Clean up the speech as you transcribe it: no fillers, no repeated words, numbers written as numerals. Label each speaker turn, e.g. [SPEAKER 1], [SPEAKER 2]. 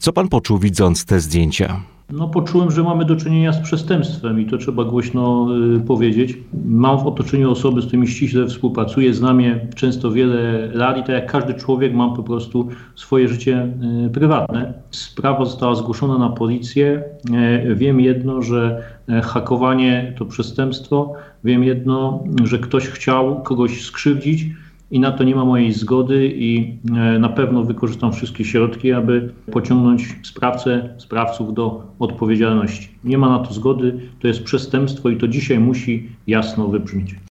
[SPEAKER 1] Co pan poczuł, widząc te zdjęcia?
[SPEAKER 2] Poczułem, że mamy do czynienia z przestępstwem i to trzeba głośno powiedzieć. Mam w otoczeniu osoby, z którymi ściśle współpracuję, znam je często wiele lat i tak jak każdy człowiek mam po prostu swoje życie prywatne. Sprawa została zgłoszona na policję. Wiem jedno, że hakowanie to przestępstwo. Wiem jedno, że ktoś chciał kogoś skrzywdzić i na to nie ma mojej zgody i na pewno wykorzystam wszystkie środki, aby pociągnąć sprawców do odpowiedzialności. Nie ma na to zgody, to jest przestępstwo i to dzisiaj musi jasno wybrzmieć.